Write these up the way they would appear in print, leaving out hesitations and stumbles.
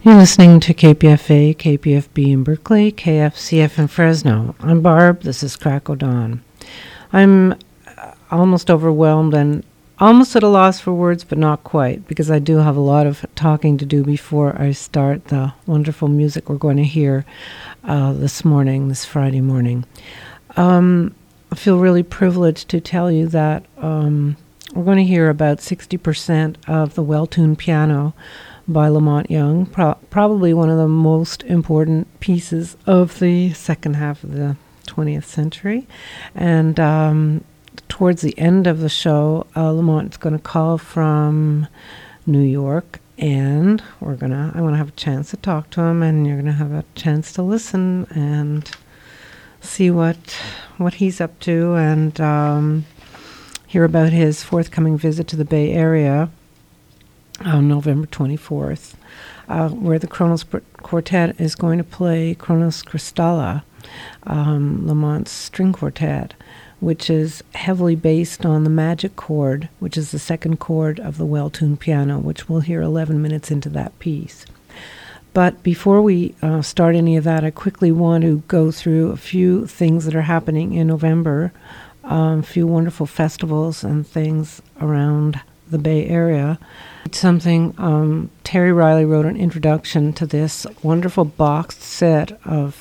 You're listening to KPFA, KPFB in Berkeley, KFCF in Fresno. I'm Barb. This is Crack o' Dawn. I'm almost overwhelmed and almost at a loss for words, but not quite, because I do have a lot of talking to do before I start the wonderful music we're going to hear this Friday morning. I feel really privileged to tell you that we're going to hear about 60% of the well-tuned piano by Lamont Young, probably one of the most important pieces of the second half of the 20th century. And towards the end of the show, Lamont's going to call from New York, and I'm going to have a chance to talk to him, and you're going to have a chance to listen and see what he's up to, and hear about his forthcoming visit to the Bay Area on November 24th, where the Kronos Quartet is going to play Kronos Kristalla, Lamont's string quartet, which is heavily based on the magic chord, which is the second chord of the well-tuned piano, which we'll hear 11 minutes into that piece. But before we start any of that, I quickly want to go through a few things that are happening in November, a few wonderful festivals and things around the Bay Area. Something Terry Riley wrote an introduction to this wonderful boxed set of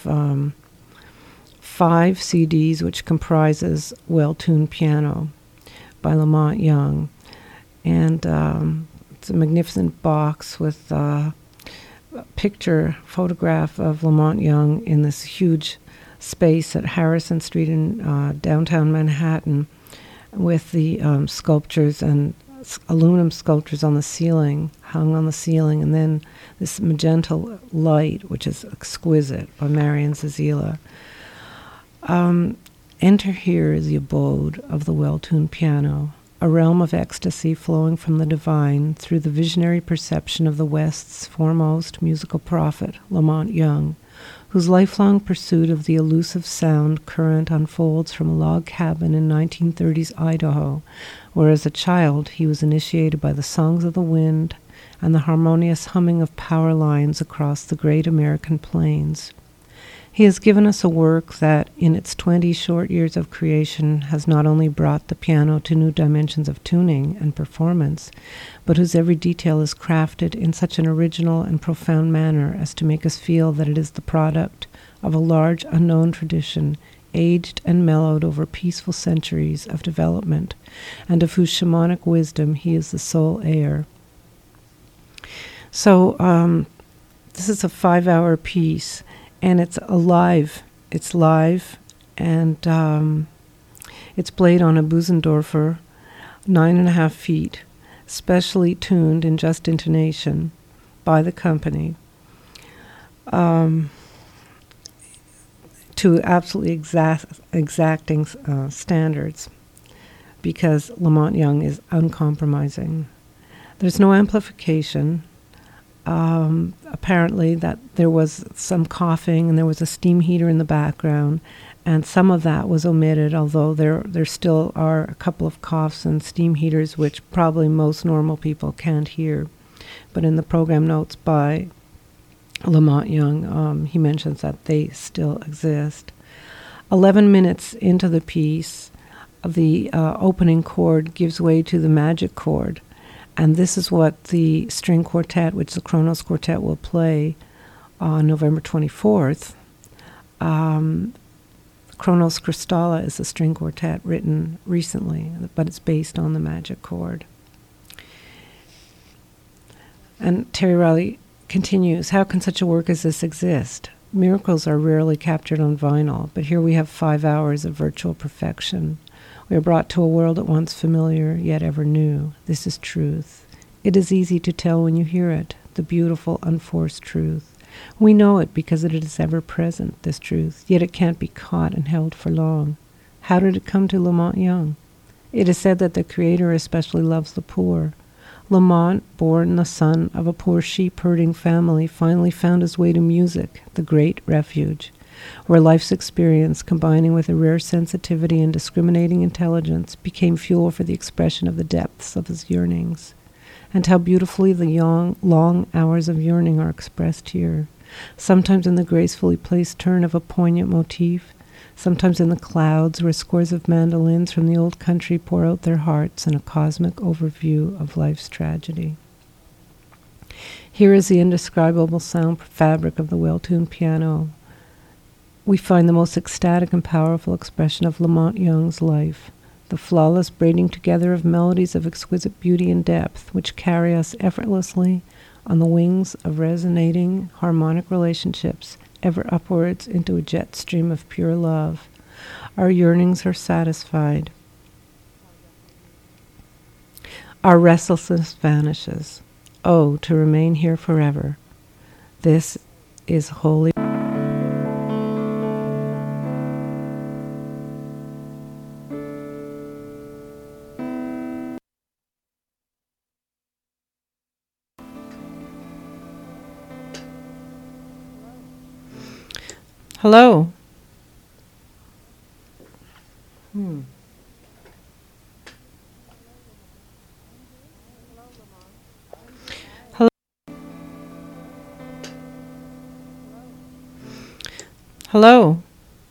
5 CDs, which comprises Well-Tuned Piano by Lamont Young. And it's a magnificent box with a photograph of Lamont Young in this huge space at Harrison Street in downtown Manhattan, with the sculptures and aluminum sculptures on the ceiling, hung on the ceiling, and then this magenta light, which is exquisite, by Marian Zazila. Enter here the abode of the well-tuned piano, a realm of ecstasy flowing from the divine through the visionary perception of the West's foremost musical prophet, Lamont Young, whose lifelong pursuit of the elusive sound current unfolds from a log cabin in 1930s Idaho, where as a child he was initiated by the songs of the wind and the harmonious humming of power lines across the great American plains. He has given us a work that, in its 20 short years of creation, has not only brought the piano to new dimensions of tuning and performance, but whose every detail is crafted in such an original and profound manner as to make us feel that it is the product of a large unknown tradition, aged and mellowed over peaceful centuries of development, and of whose shamanic wisdom he is the sole heir. So this is a 5-hour piece, and it's live, and it's played on a Bösendorfer 9.5 feet, specially tuned in just intonation by the company, to absolutely exacting standards, because Lamont Young is uncompromising. There's no amplification. Apparently that there was some coughing and there was a steam heater in the background, and some of that was omitted, although there still are a couple of coughs and steam heaters which probably most normal people can't hear. But in the program notes by Lamont Young, he mentions that they still exist. 11 minutes into the piece, the opening chord gives way to the magic chord. And this is what the string quartet, which the Kronos Quartet will play on November 24th. Kronos Kristalla is a string quartet written recently, but it's based on the magic chord. And Terry Riley continues, how can such a work as this exist? Miracles are rarely captured on vinyl, but here we have 5 hours of virtual perfection. We are brought to a world at once familiar, yet ever new. This is truth. It is easy to tell when you hear it, the beautiful, unforced truth. We know it because it is ever present, this truth, yet it can't be caught and held for long. How did it come to Lamont Young? It is said that the Creator especially loves the poor. Lamont, born the son of a poor sheep-herding family, finally found his way to music, the great refuge, where life's experience, combining with a rare sensitivity and discriminating intelligence, became fuel for the expression of the depths of his yearnings. and how beautifully the long hours of yearning are expressed here, sometimes in the gracefully placed turn of a poignant motif, sometimes in the clouds where scores of mandolins from the old country pour out their hearts in a cosmic overview of life's tragedy. Here is the indescribable sound fabric of the well-tuned piano. We find the most ecstatic and powerful expression of Lamont Young's life, the flawless braiding together of melodies of exquisite beauty and depth, which carry us effortlessly on the wings of resonating harmonic relationships, ever upwards into a jet stream of pure love. Our yearnings are satisfied. Our restlessness vanishes. Oh, to remain here forever. This is holy. Hello. Hello. Hello.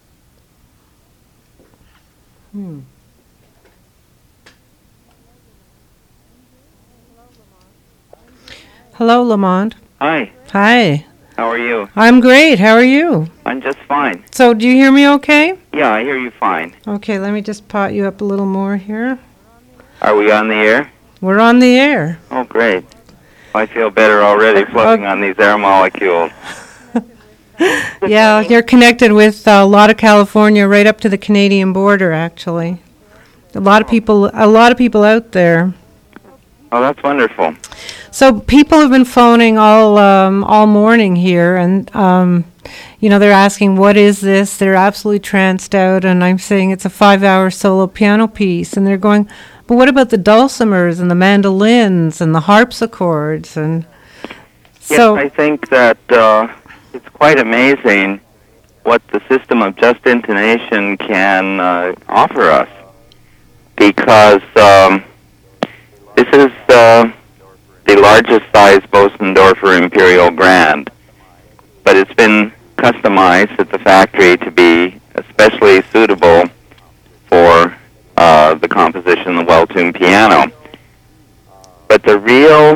Hello, Lamont. Hi, Hi. how are you? I'm great. How are you? I'm just fine. So, do you hear me okay? Yeah, I hear you fine. Okay, let me just pot you up a little more here. Are we on the air? We're on the air. Oh, great. I feel better already floating on these air molecules. Yeah, you're connected with a lot of California, right up to the Canadian border, actually. A lot of people out there. Oh, that's wonderful. So people have been phoning all morning here, and they're asking, what is this? They're absolutely tranced out, and I'm saying it's a 5-hour solo piano piece, and they're going, but what about the dulcimers and the mandolins and the harpsichords? And so Yes, I think that it's quite amazing what the system of just intonation can offer us, because this is the largest size Bosendorfer Imperial Grand, but it's been customized at the factory to be especially suitable for the composition of the well-tuned piano. But the real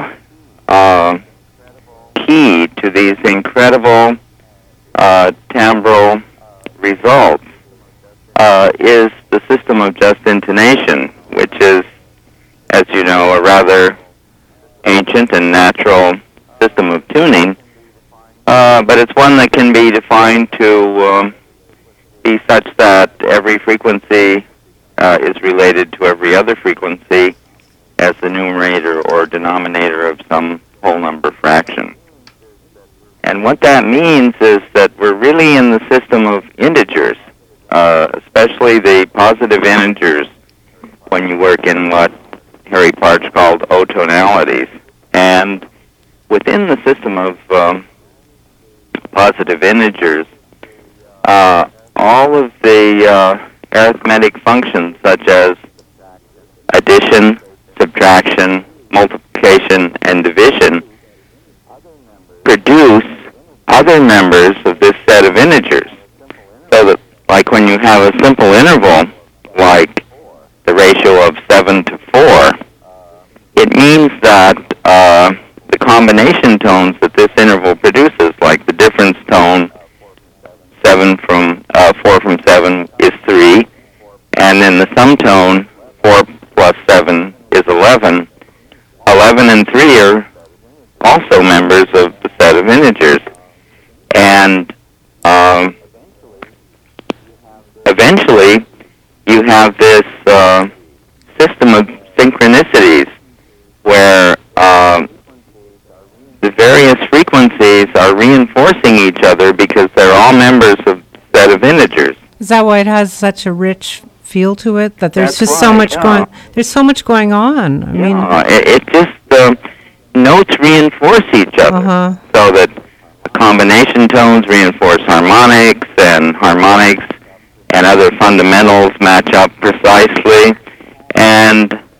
key to these incredible timbral results is the system of just intonation, which is, as you know, a rather ancient and natural system of tuning, but it's one that can be defined to be such that every frequency is related to every other frequency as the numerator or denominator of some whole number fraction. And what that means is that we're really in the system of integers, especially the positive integers, when you work in what Harry Partch called O-tonalities. And within the system of positive integers, all of the arithmetic functions such as addition, subtraction, multiplication, and division produce other members of this set of integers. So that, like when you have a simple interval, like the ratio of 7 to 4, it means that the combination tones that this interval produces, like the difference tone, 4 from 7 is 3, and then the sum tone, 4 plus 7 is 11. 11 and 3 are also members of the set of integers. And eventually, you have this system of synchronicities where the various frequencies are reinforcing each other because they're all members of the set of integers. is that why it has such a rich feel to it? That there's That's just why, so much yeah. there's so much going on. I mean, It just notes reinforce each other, so that the combination tones reinforce harmonics, and harmonics and other fundamentals match up precisely, and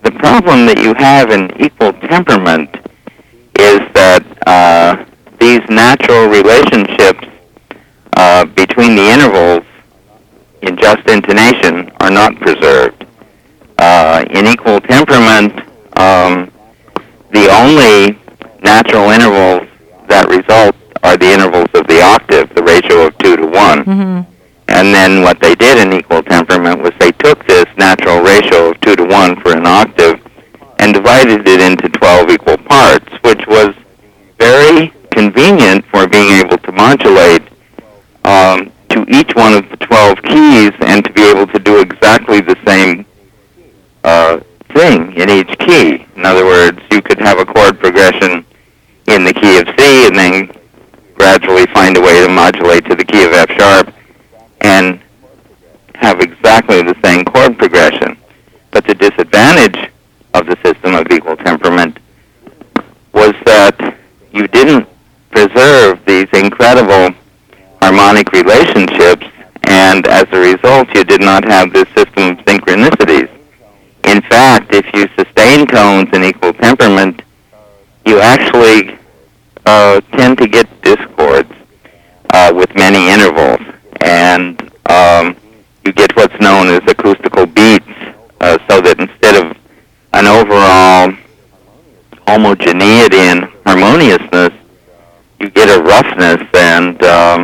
the problem that you have in equal temperament is that these natural relationships between the intervals in just intonation are not preserved. In equal temperament, the only natural intervals that result are the intervals of the octave, the ratio of 2 to 1. Mm-hmm. And then what they did in equal temperament was they took this natural ratio of 2 to 1 for an octave and divided it into 12 equal parts, which was very convenient for being able to modulate to each one of the 12 keys and to be able to do exactly the same thing in each key. In other words, you could have a chord progression in the key of C and then gradually find a way to modulate to the key of F sharp and have exactly the same chord progression. But the disadvantage of the system of equal temperament was that you didn't preserve these incredible harmonic relationships, and as a result, you did not have this system of synchronicities. In fact, if you sustain tones in equal temperament, you actually tend to get discords with many intervals, and you get what's known as acoustical beats, so that instead of an overall homogeneity and harmoniousness, you get a roughness and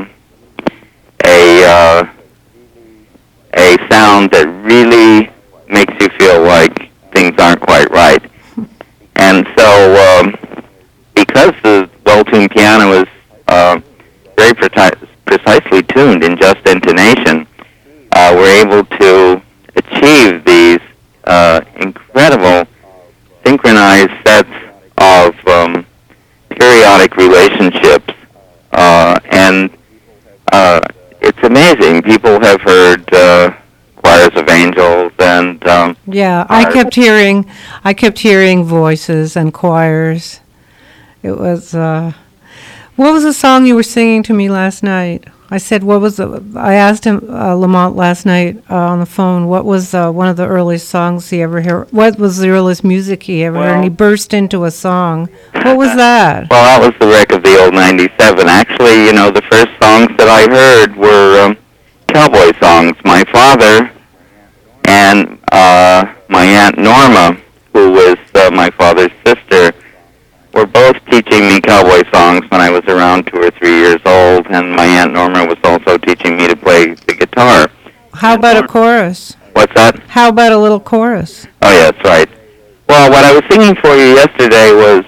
a sound that really makes you feel like things aren't quite right. And so, because the well-tuned piano is very precisely tuned in just intonation, we're able to achieve these incredible synchronized sets of periodic relationships, and it's amazing. People have heard choirs of angels and yeah, I kept hearing voices and choirs. It was what was the song you were singing to me last night? I said, I asked him, Lamont, last night on the phone, what was one of the earliest songs he ever heard? What was the earliest music he ever heard? And he burst into a song. What was that? Well, that was the wreck of the old 97. Actually, the first songs that I heard were cowboy songs. My father and my Aunt Norma, who was my father's sister, were both teaching me cowboy songs when I was around 2 or 3 years old, and my Aunt Norma was also teaching me to play the guitar. How about a chorus? What's that? How about a little chorus? Oh, yeah, that's right. Well, what I was singing for you yesterday was,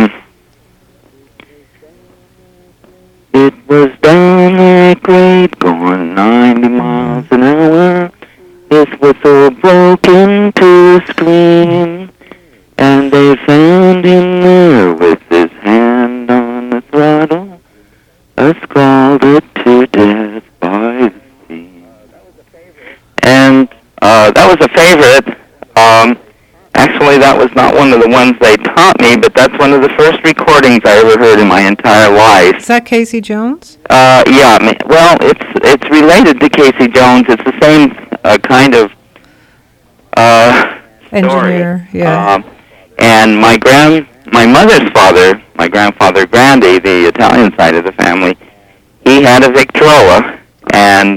it was downright great, going 90 miles an hour. His whistle broke into a scream, and they found him there with his hand on the throttle, scalded to death by the sea. And that was a favorite. Actually, that was not one of the ones they taught me, but that's one of the first recordings I ever heard in my entire life. Is that Casey Jones? Yeah. Well, it's related to Casey Jones. It's the same kind of engineer. Story. Yeah. And my mother's father, my grandfather Grandy, the Italian side of the family, he had a Victrola, and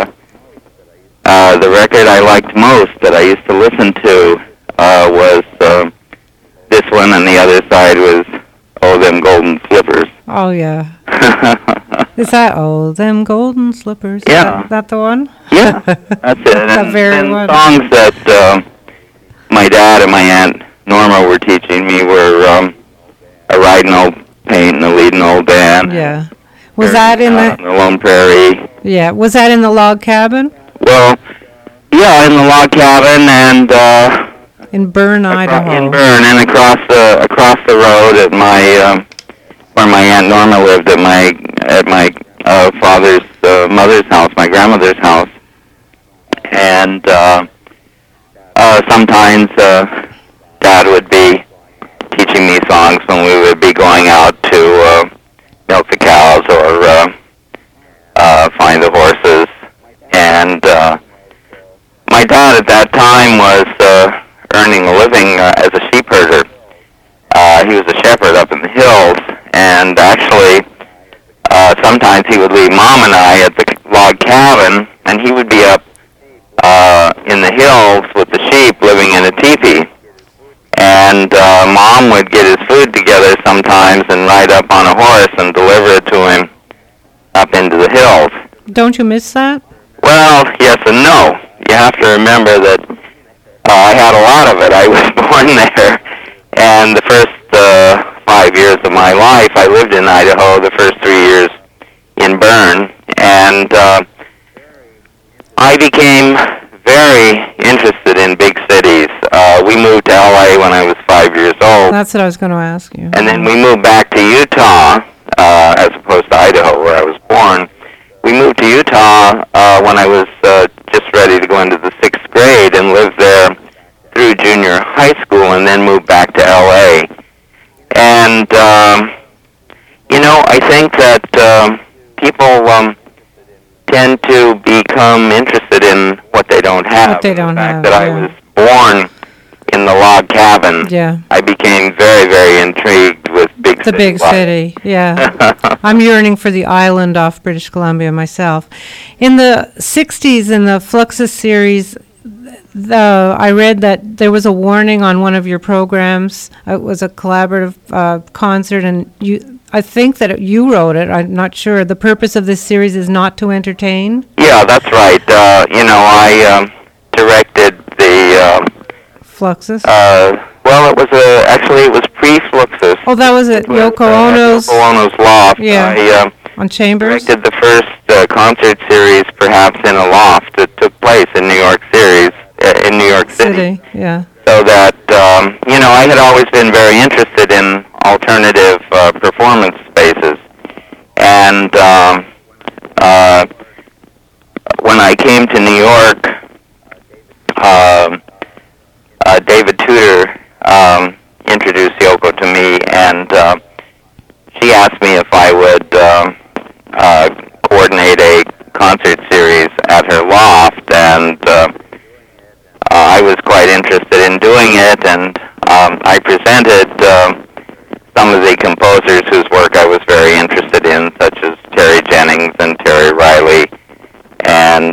the record I liked most that I used to listen to was this one, and the other side was "Oh, Them Golden Slippers." Oh, yeah. Is that "Oh, Them Golden Slippers"? Yeah. Is that the one? Yeah, that's it. The very and one. Songs that my dad and my Aunt Norma were teaching me were "A Riding Old Paint and a Leading Old Band." Yeah. Was that in the Lone Prairie? Yeah. Was that in the log cabin? Well, yeah, in the log cabin and in Bern, Idaho. In Bern, and across the road at my where my Aunt Norma lived at my father's mother's house, my grandmother's house, and sometimes Dad would be teaching me songs when we would be going out to milk the cows or find the horses. And my dad at that time was earning a living sometimes he would leave Mom and I at the log cabin, and he would be up in the hills with the sheep living in a teepee. And Mom would get his food together sometimes and ride up on a horse and deliver it to him up into the hills. Don't you miss that? Well, yes and no. You have to remember that I had a lot of it. I was born there, and the first 5 years of my life, I lived in Idaho, the first 3 years in Bern, and I became very interested in big cities. We moved to L.A. when I was 5 years old. That's what I was going to ask you. And then we moved back to Utah, as opposed to Idaho, where I was born. We moved to Utah when I was just ready to go into the 6th grade and lived there through junior high school and then moved back to L.A. And, I think that people tend to become interested in what they don't have. What they don't have, The fact that I was born in the log cabin, I became very, very intrigued with big the big life. city, yeah. I'm yearning for the island off British Columbia myself. In the 60s, in the Fluxus series, I read that there was a warning on one of your programs. It was a collaborative concert, and I think that you wrote it. I'm not sure. The purpose of this series is not to entertain. Yeah, that's right. I directed the Fluxus. Well, it was actually it was pre-Fluxus. Oh, that was it. Yoko Ono's. Yoko Ono's Loft. Yeah. On Chambers. Directed the first concert series, perhaps in a loft, that took place in New York City. Yeah. So that I had always been very interested in alternative performance spaces, and when I came to New York, David Tudor introduced Yoko to me, and she asked me if I would coordinate a concert series at her loft, and I was quite interested in doing it, and I presented some of the composers whose work I was very interested in, such as Terry Jennings and Terry Riley, and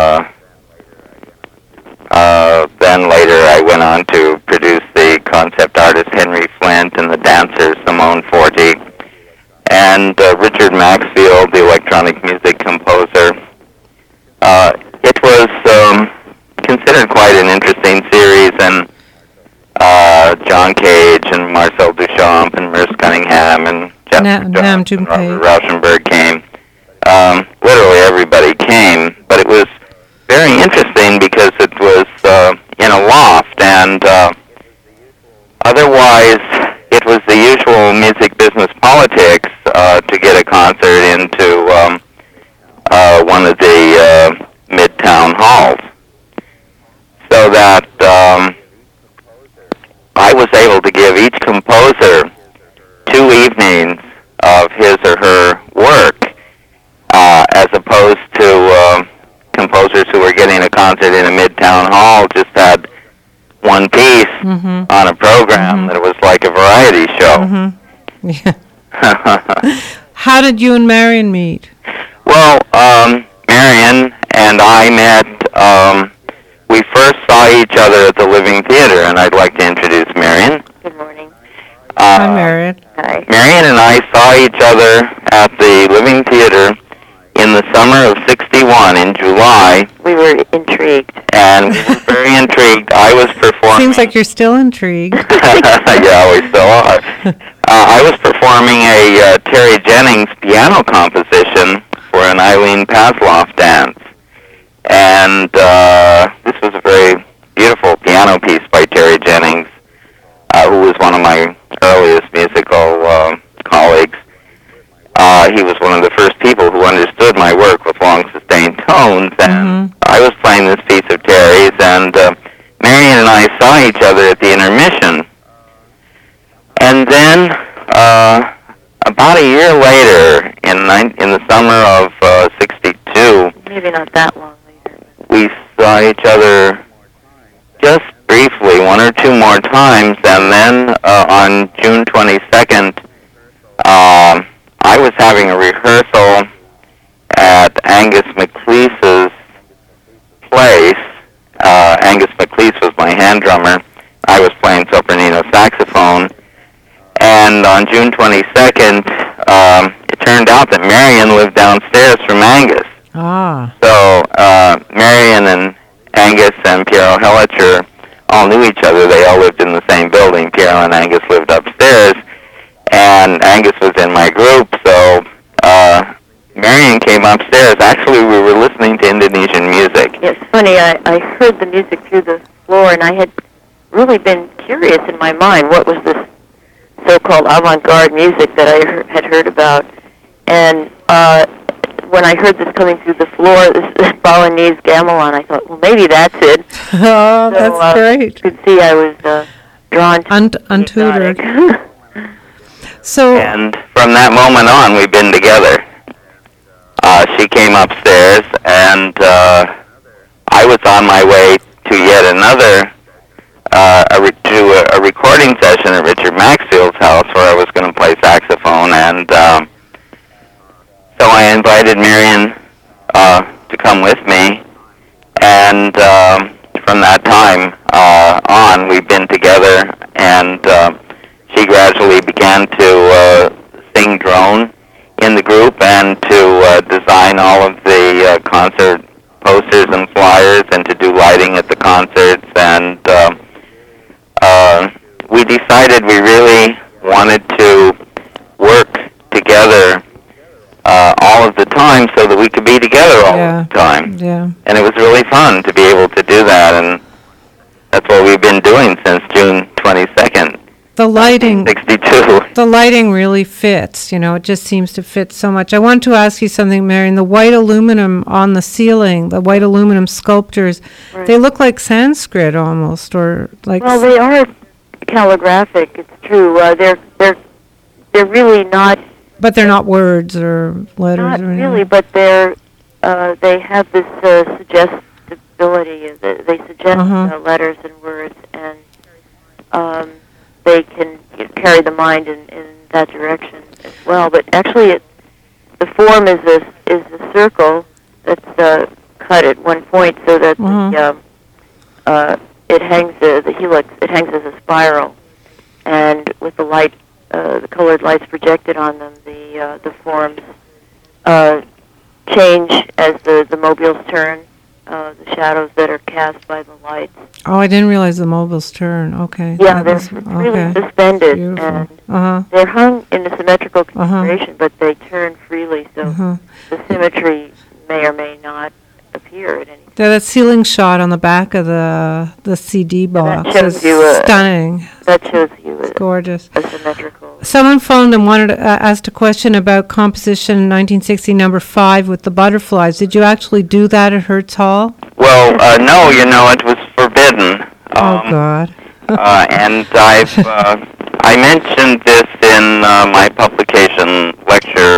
then later I went on to produce the concept artist Henry Flint and the dancer Simone Forti, and Richard Maxfield, the electronic music composer. It was considered quite an interesting series, and John Cage and Marcel Duchamp and Merce Cunningham and Jeff and Robert Rauschenberg came. Literally everybody came, but it was very interesting because it was in a loft, and otherwise it was the usual music business politics to get a concert into one of the midtown halls. So that I was able to give each composer 2 evenings of his or her work, as opposed to composers who were getting a concert in a midtown hall just had one piece on a program that was like a variety show. Yeah. How did you and Marion meet? Well, Marion and I met, we first saw each other at the Living Theater, and I'd like to introduce Marion. Good morning. Hi, Marion. Hi. Marion and I saw each other at the Living Theater in the summer of '61 in July. We were intrigued. And we were very intrigued. I was performing. Seems like you're still intrigued. Yeah, we still are. I was performing a Terry Jennings piano composition for an Eileen Pasloff dance. And this was a very beautiful piano piece by Terry Jennings, who was one of my earliest musical colleagues. He was one of the first people who understood my work with long sustained tones, and I was playing this piece of Terry's, and Marion and I saw each other at the intermission. And then, about a year later, in the summer of '62, maybe not that long later, we saw each other just briefly, 1 or 2 more times, and then on June 22nd, I was having a rehearsal at Angus McLeese's place. Angus McLeese was my hand drummer. I was playing sopranino saxophone. And on June 22nd, it turned out that Marion lived downstairs from Angus. Ah. So Marion and Angus and Piero Hellicher all knew each other. They all lived in the same building. Piero and Angus lived upstairs, and Angus was in my group. So Marion came upstairs. Actually, we were listening to Indonesian music. It's funny, I heard the music through the floor, and I had really been curious in my mind what was this so-called avant-garde music that I had heard about. And when I heard this coming through the floor, this Balinese gamelan, I thought, well, maybe that's it. Oh, So, that's great. You could see I was drawn to Untutored. exotic. So, And from that moment on, we've been together. She came upstairs, and I was on my way to yet another a recording session at Richard Maxfield's house where I was going to play saxophone, and so I invited Marion to come with me, and from that time on, we've been together, and she gradually began to sing drone in the group and to design all of the concert posters and flyers and to do lighting at the concerts, and we decided we really wanted to work together all of the time so that we could be together all of the time. yeah. And it was really fun to be able to do that, and that's what we've been doing since June 22nd, The lighting, 62. the lighting really fits. You know, it just seems to fit so much. I want to ask you something, Marion. The white aluminum on the ceiling, the white aluminum sculptures, Right. they look like Sanskrit almost, or like. Well, they are calligraphic. It's true. They're really not. But they're not words or letters Not or anything. really, but they have this suggestibility. They suggest Uh-huh. letters and words, and they can carry the mind in that direction as well. But actually, the form is a circle that's cut at one point, so that it hangs the helix. It hangs as a spiral, and with the light, the colored lights projected on them, the forms change as the mobiles turn. The shadows that are cast by the lights. Oh, I didn't realize the mobiles turn. Okay. Yeah, That they're was- really suspended, Beautiful. and Uh-huh. they're hung in a symmetrical configuration, but they turn freely, so Uh-huh. the symmetry may or may not appear at any time. Yeah, that ceiling shot on the back of the CD box shows is you stunning. That shows you Gorgeous. a symmetrical. Someone phoned and wanted to asked a question about composition 1960 number 5 with the butterflies. Did you actually do that at Hertz Hall? Well, no, it was forbidden. Oh God. And I mentioned this in my publication lecture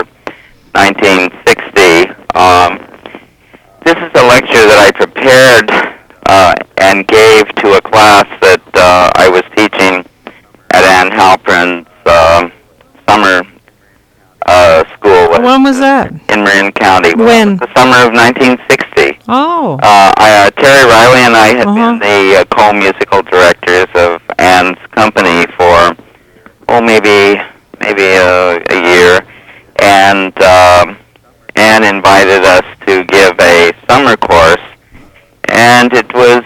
1960. This is a lecture that I prepared and gave to a class that I was teaching at Ann Halperin's summer school. When was that? In Marin County. When? The summer of 1960. Oh. Terry Riley and I had Uh-huh. been the co-musical directors of Ann's company for, maybe a year, and Ann invited us to give a summer course, and it was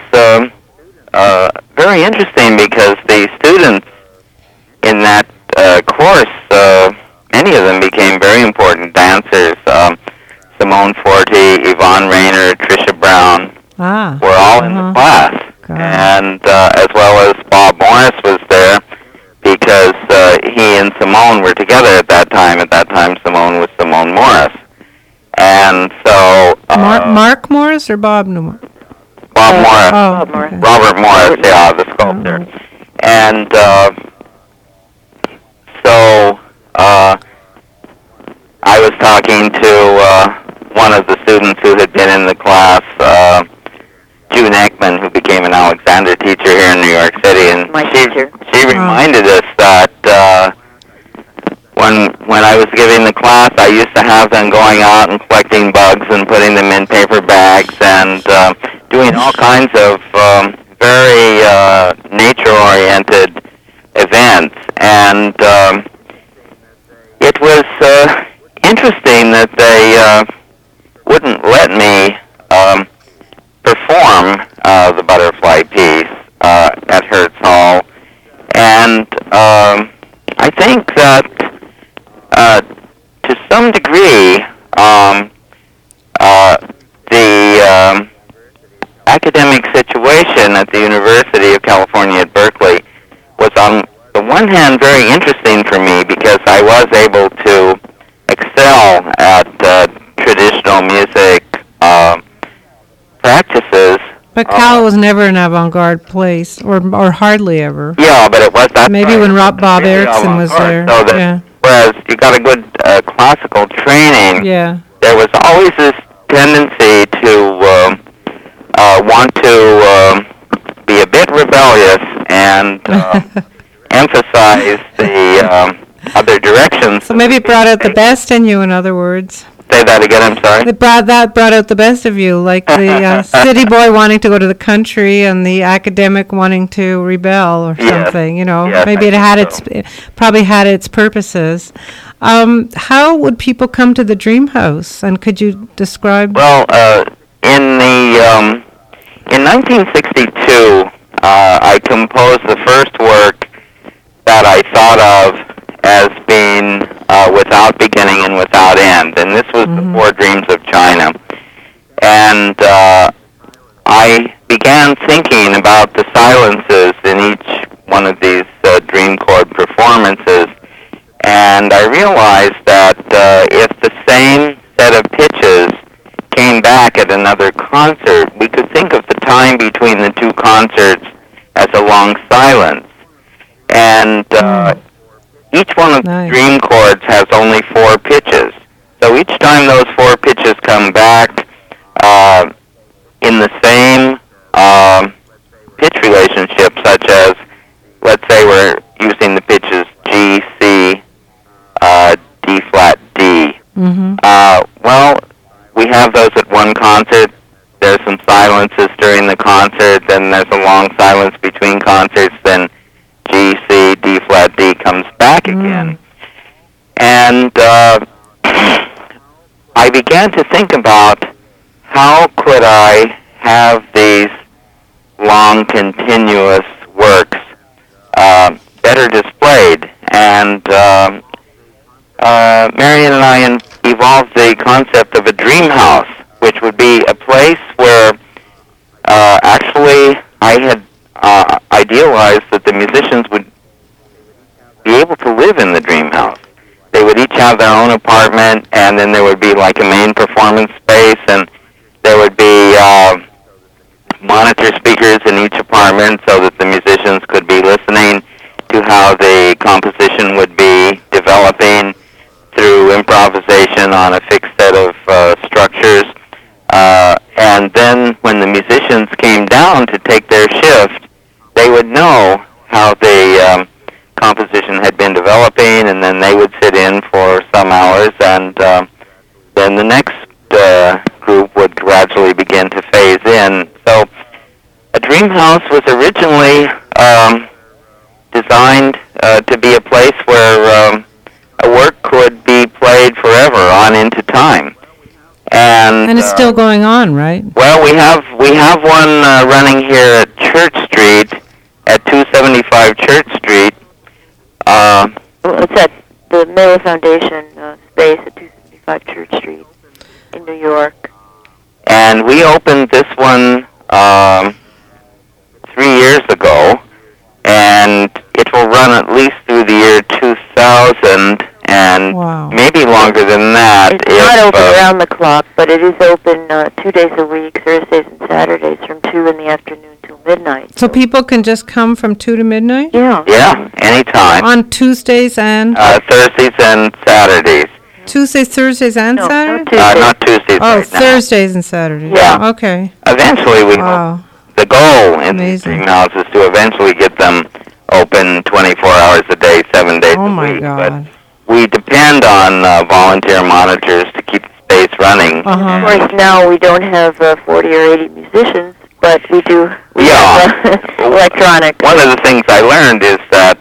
very interesting because the students in that course, many of them became very important dancers. Simone Forti, Yvonne Rainer, Tricia Brown were all in the class. God. And as well as Bob Morris was there because he and Simone were together at that time. At that time, Simone was Simone Morris. And so... Mark Morris or Bob Morris? Bob Morris. Oh, Bob Morris. okay. Robert Morris, yeah, the sculptor. And so I was talking to one of the students who had been in the class, June Ekman, who became an Alexander teacher here in New York City, and My teacher. she reminded us that when when I was giving the class, I used to have them going out and collecting bugs and putting them in paper bags and doing all kinds of very nature-oriented events. And it was interesting that they wouldn't let me perform the butterfly piece at Hertz Hall. And I think that to some degree the academic situation at the University of California at Berkeley was on the one hand very interesting for me because I was able to excel at traditional music practices. But Cal was never an avant-garde place, or hardly ever. Yeah, but it was that. Maybe when Bob really Erickson was there. So that, yeah. Whereas you got a good classical training, Yeah. there was always this tendency to want to be a bit rebellious and emphasize the other directions. So maybe it brought out the best in you, in other words. Say that again, I'm sorry. It brought out the best of you, like the city boy wanting to go to the country and the academic wanting to rebel or Yes. something. You know, Yes, maybe I it had think it probably had its purposes. How would people come to the Dream House? And could you describe? Well, in 1962, I composed the first work that I thought of as being without beginning and without end, and this was the Four Dreams of China. And I began thinking about the silences in each one of these dream chord performances, and I realized that if the same set of pitches came back at another concert, we could think of the time between the two concerts as a long silence. And each one of the dream chords has only 4 pitches. So each time those 4 pitches come back in the same pitch relationship, such as, let's say we're using the pitches G, C, D flat, D. Well, we have those at one concert. There's some silences during the concert, then there's a long silence between concerts, then G, C, D flat, D comes back again. And I began to think about how could I have these long, continuous works better displayed. And Marion and I evolved the concept of a dream house, which would be a place where actually I had idealized that the musicians would be able to live in the dream house. They would each have their own apartment, and then there would be like a main performance space, and there would be monitor speakers in each apartment so that the musicians could be listening to how the composition would be developing through improvisation on a fixed set of structures. And then when the musicians came down to take their shift, they would know how the composition had been developing, and then they would sit in for some hours, and then the next group would gradually begin to phase in. So a dream house was originally designed to be a place where a work could be played forever on into time. And it's still going on, right? Well, we have one running here at Church Street, at 275 Church Street. It's at the Miller Foundation space at 275 Church Street in New York. And we opened this one 3 years ago, and it will run at least through the year 2000, and maybe longer than that. It's not open around the clock, but it is open 2 days a week, Thursdays and Saturdays, from 2 in the afternoon till midnight. So people can just come from 2 to midnight? Yeah. Yeah, anytime. On Tuesdays and? Thursdays and Saturdays. Tuesdays, Thursdays, and Saturdays? Not Tuesdays right Thursdays and Saturdays. Yeah. Okay. Eventually, we hope. The goal in the dream house is to eventually get them open 24 hours a day, 7 days a week. God. But we depend on volunteer monitors to keep the space running. Of course, now we don't have 40 or 80 musicians, but we do. We have electronic. One of the things I learned is that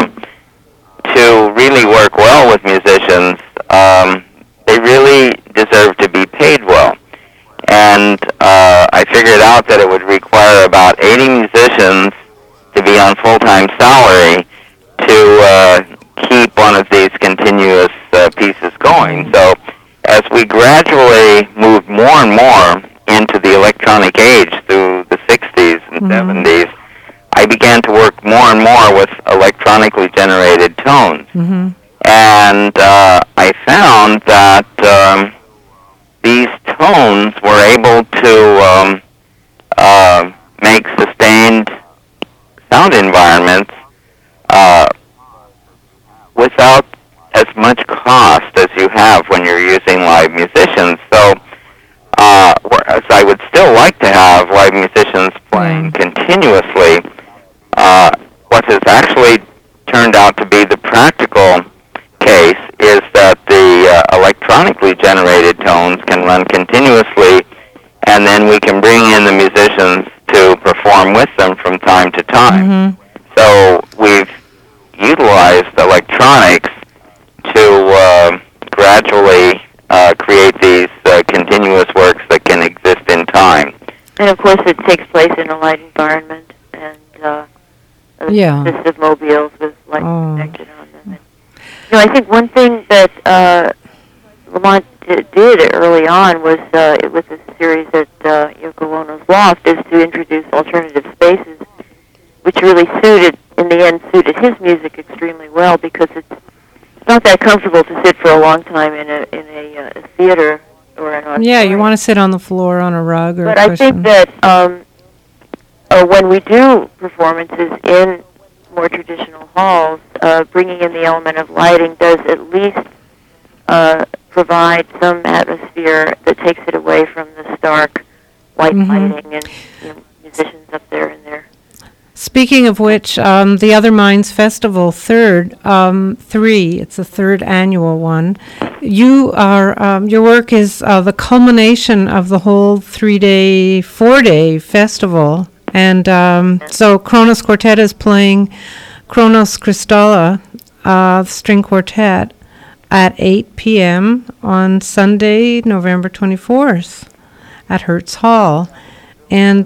to really work well with musicians, they really deserve to be paid well. And I figured out that it would require about 80 musicians to be on full-time salary to keep one of these continuous pieces going. So as we gradually moved more and more into the electronic age through the 60s and 70s, I began to work more and more with electronically generated tones. And I found that these tones were able to make sustained sound environments without as much cost as you have when you're using live musicians. So whereas I would still like to have live musicians playing continuously, what has actually turned out to be the practical case is that the electronically generated tones can run continuously, and then we can bring in the musicians to perform with them from time to time. So we've utilized electronics to gradually create these continuous works that can exist in time. And of course, it takes place in a light environment, and consists of mobiles with light connected on them. And, I think one thing that Lamont did early on was with this series at Yoko Ono's Loft is to introduce alternative spaces, which really in the end suited his music extremely well, because it's not that comfortable to sit for a long time in a theater or an auditorium. Yeah, you want to sit on the floor on a rug or but a I cushion. think that when we do performances in more traditional halls, bringing in the element of lighting does at least provide some atmosphere that takes it away from the stark white lighting and musicians up there in their. Speaking of which, the Other Minds Festival, it's the third annual one. You are, your work is the culmination of the whole 4-day festival. And so Kronos Quartet is playing Kronos Kristalla, string quartet, at 8 p.m. on Sunday, November 24th at Hertz Hall. And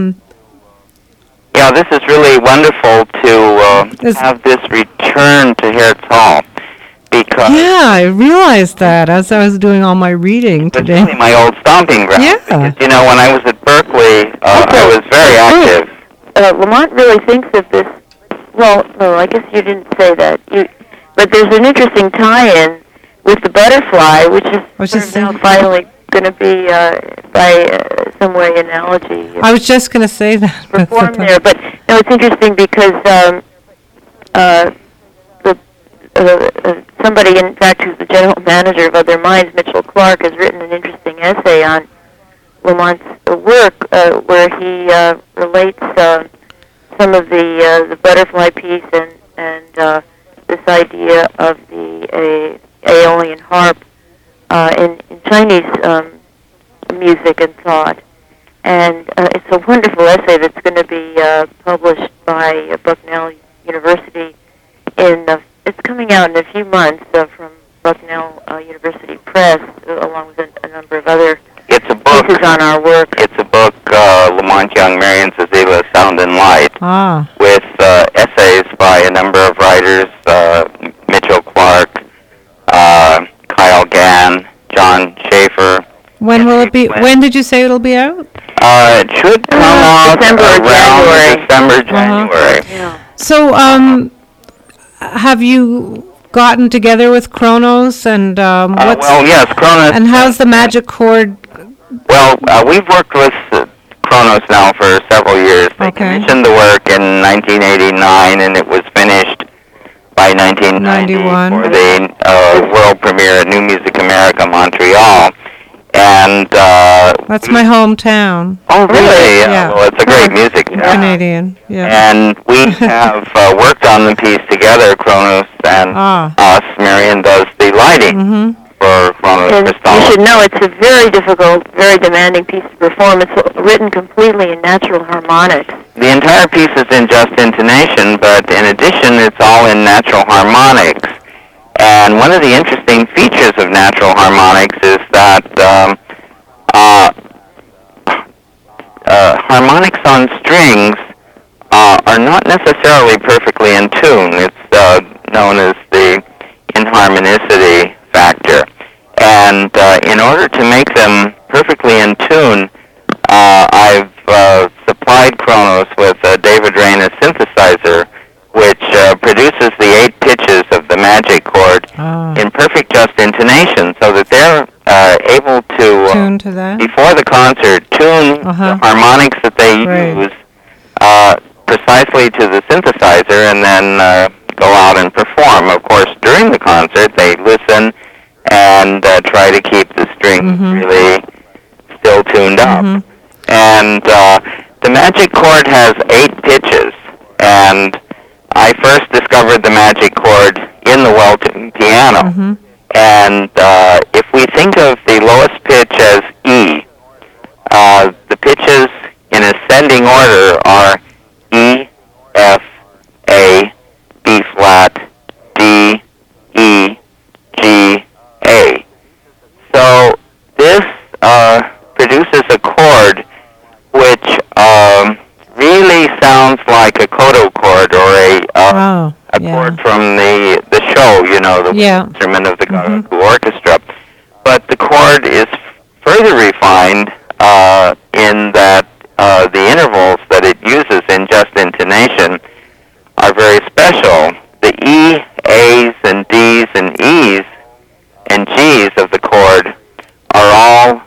this is really wonderful to have this return to Hertz Hall, because I realized that as I was doing all my reading today. It's really my old stomping ground. Yeah. Because, when I was at Berkeley, I was very active. Lamont really thinks of this. Well, no, I guess you didn't say that. But there's an interesting tie-in with the butterfly, which is now finally going to be, by some way analogy. I was just going to say that. Perform there, but no, it's interesting because somebody, in fact, who's the general manager of Other Minds, Mitchell Clark, has written an interesting essay on Lamont's work, where he relates some of the butterfly piece and this idea of the Aeolian harp in Chinese music and thought. And it's a wonderful essay that's going to be published by Bucknell University. It's coming out in a few months from Bucknell University Press, along with a number of other pieces on our work. It's a book, Lamont Young, Marian Zazeela, Sound and Light, with essays by a number of writers, Mitchell Clark, Kyle Gann, John Schaefer. When will it be? When did you say it'll be out? It should come out around December, January. Yeah. So, have you gotten together with Kronos and yes, Kronos. And how's the magic chord? Well, we've worked with Kronos now for several years. They commissioned the work in 1989, and it was finished by 1990 for the world premiere at New Music America, Montreal. And that's my hometown. Oh, really? Yeah. Well, it's a great music town. Canadian, yeah. And we have worked on the piece together, Kronos and Ah. us. Marion does the lighting for Chronos And Crystallis. you should know it's a very difficult, very demanding piece to perform. It's written completely in natural harmonics. The entire piece is in just intonation, but in addition, it's all in natural harmonics. And one of the interesting features of natural harmonics is that harmonics on strings are not necessarily perfectly in tune. It's known as the inharmonicity factor. And in order to make them perfectly in tune, I've supplied Chronos with a David Reyna synthesizer, which produces the 8 pitches of the magic chord in perfect just intonation, so that they're able to, Tune to that? before the concert, tune the harmonics that they use precisely to the synthesizer, and then go out and perform. Of course, during the concert, they listen and try to keep the strings really still tuned up. And the magic chord has 8 pitches, and I first discovered the magic chord in the well-tuned piano. And if we think of the lowest pitch as E, the pitches in ascending order are E, F, A, B flat, D, E, G, A. So this produces a chord which really sounds like a coda chord or a chord from the show, you know, the instrument of the Gagaku Orchestra. But the chord is further refined in that the intervals that it uses in just intonation are very special. The E, A's, and D's, and E's, and G's of the chord are all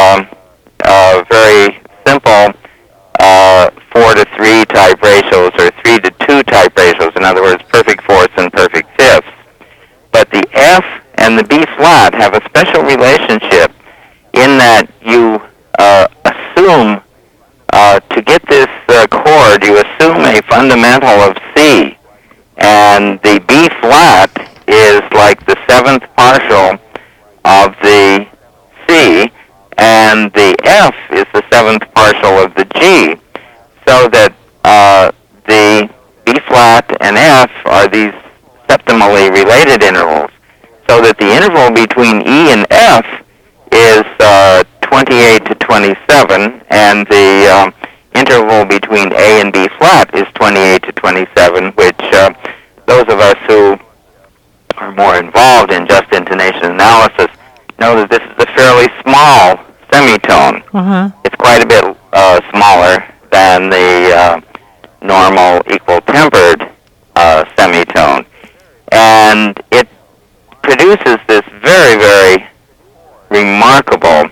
very simple 4-to-3 type ratios, or 3-to-2 type ratios. In other words, perfect fourths and perfect fifths. But the F and the B flat have a special relationship in that you assume, to get this chord, you assume a fundamental of C. And the B flat is like the 7th partial of the C, and the F is the 7th partial of the G, so that the B flat and F are these septimally related intervals, so that the interval between E and F is 28 to 27, and the interval between A and B flat is 28 to 27, which those of us who are more involved in just intonation analysis know that this is a fairly small semitone. It's quite a bit smaller than the normal equal-tempered semitone. And it produces this very, very remarkable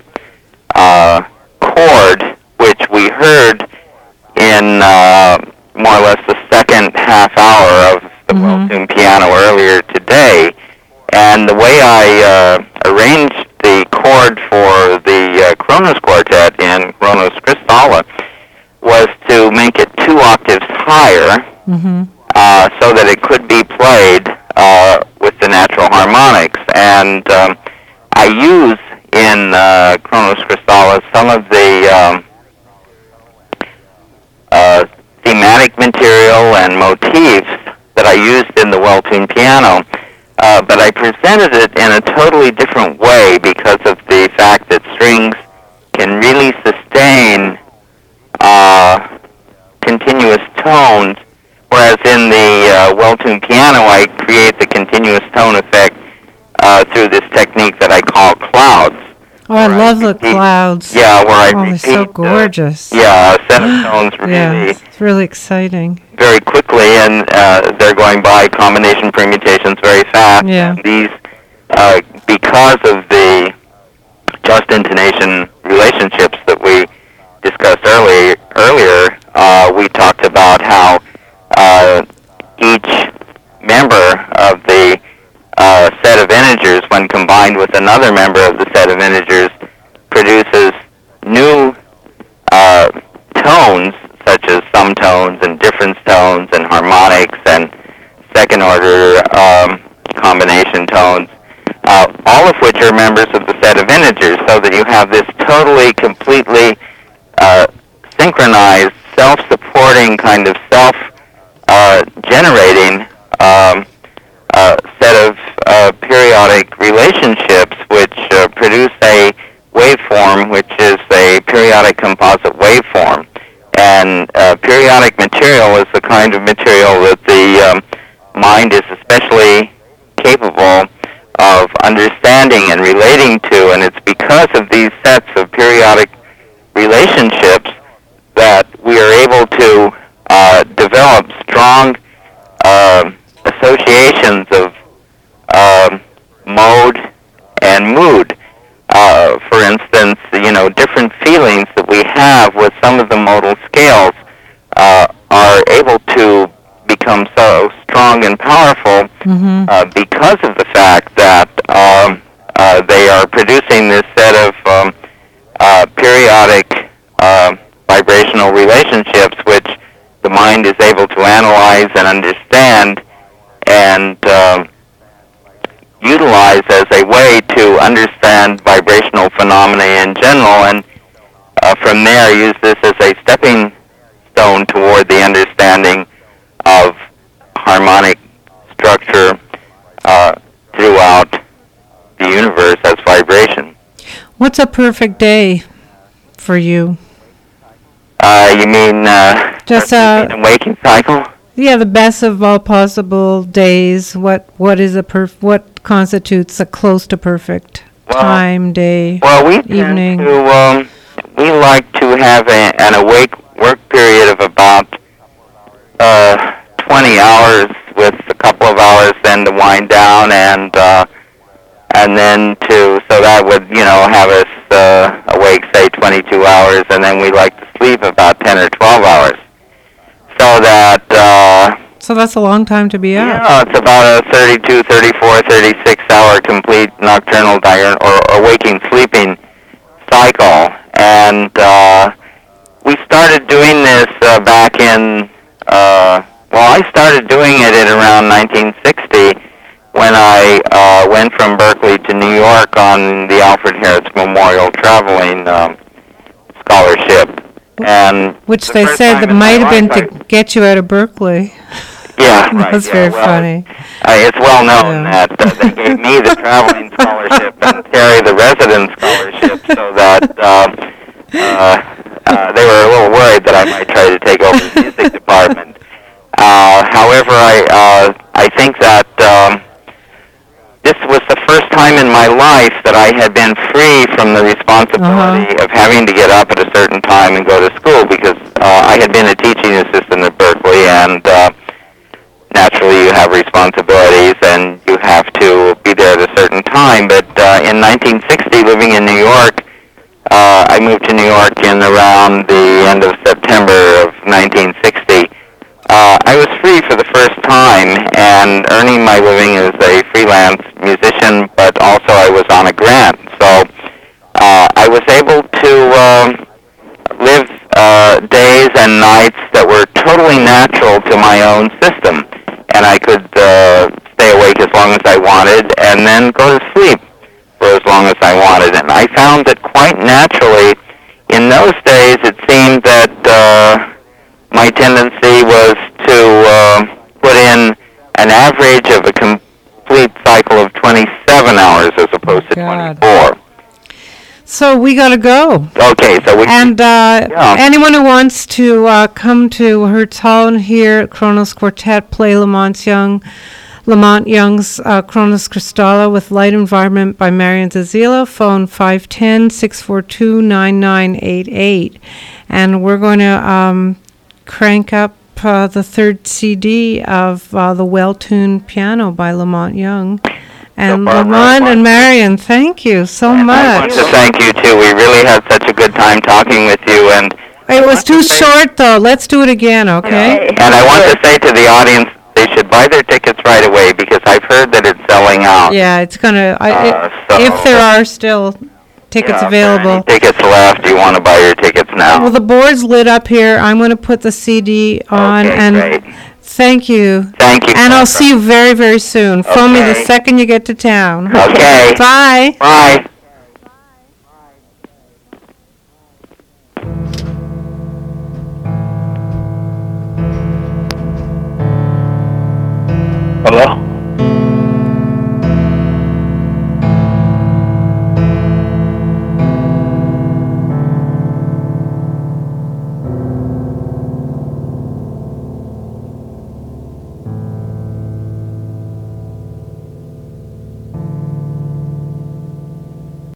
chord, which we heard in more or less the second half hour of the well-tuned piano earlier today. And the way I arranged the chord for the Chronos Quartet in Chronos Crystallis was to make it 2 octaves higher, so that it could be played with the natural harmonics. And I use in Chronos Crystallis some of the thematic material and motifs that I used in the well-tuned piano, but I presented it in a totally different way because of the fact that strings can really sustain continuous tones, whereas in the well-tuned piano I create the continuous tone effect through this technique that I call clouds. Oh, I love the clouds. Yeah, where I repeat. They're so gorgeous. A set of tones really. It's really exciting. Very quickly, and they're going by combination permutations very fast. Yeah. And these, because of the just intonation relationships that we discussed earlier, we talked about how each member of the set of integers, when combined with another member of the set of integers, produces new tones, such as sum tones and difference tones and harmonics and second order combination tones, all of which are members of the set of integers, so that you have this totally, completely synchronized, self-supporting, kind of self-generating set of periodic relationships which produce a waveform which is a periodic composite waveform. And periodic material is the kind of material that the mind is especially capable of understanding and relating to, and it's because of these sets of periodic relationships that we are able to develop strong associations of mode and mood. For instance, different feelings that we have with some of the modal scales are able to become so strong and powerful because of the fact that they are producing this set of periodic vibrational relationships which the mind is able to analyze and understand and utilize as a way to understand vibrational phenomena in general, and from there use this as a stepping stone toward the understanding of harmonic structure throughout the universe as vibration. What's a perfect day for you? You mean just a waking cycle? Yeah, the best of all possible days. What constitutes a close to perfect time, day, evening? We like to have an awake work period of about 20 hours, with a couple of hours then to wind down, and then so that would have us awake say 22 hours, and then we like to sleep about 10 or 12 hours. So that's a long time to be up. Yeah, it's about a 32, 34, 36-hour complete nocturnal or waking sleeping cycle. And we started doing this back in, I started doing it at around 1960 when I went from Berkeley to New York on the Alfred Harris Memorial Traveling Scholarship. And which they said that might have been to get you out of Berkeley. Yeah, right. That's very funny. It's well known that they gave me the traveling scholarship and Terry the resident scholarship, so that they were a little worried that I might try to take over the music department. However, I think that this was the first time in my life that I had been free from the responsibility of having to get up at a certain time and go to school, because I had been a teaching assistant at Berkeley, and naturally you have responsibilities and you have to be there at a certain time. But in 1960, living in New York, I moved to New York in around the end of September of 1960. I was free for the first time and earning my living as a freelance musician, but also I was on a grant. So I was able to live days and nights that were totally natural to my own system. And I could stay awake as long as I wanted and then go to sleep for as long as I wanted. And I found that quite naturally, in those days, it seemed that my tendency was to put in an average of a complete cycle of 27 hours as opposed to 24. So we got to go. Okay, so we... And anyone who wants to come to Hertz Hall and hear Kronos Quartet play Lamont Young's Kronos Crystalla with Light Environment by Marian Zazzillo, phone 510-642-9988. And we're going to crank up the third CD of the Well-Tuned Piano by Lamont Young. And Lamont and Marian, thank you so much. I want to thank you, too. We really had such a good time talking with you. And it was too short, though. Let's do it again, okay? And I want to say to the audience, they should buy their tickets right away, because I've heard that it's selling out. Yeah, it's going to... if there are still tickets available. If there are any tickets left, you want to buy your tickets now. Well, the board's lit up here. I'm going to put the CD on. Okay, and great. Thank you. Thank you. And I'll Barbara. see you very, very soon. Phone me the Okay. second you get to town. Okay. Bye. Bye. Hello?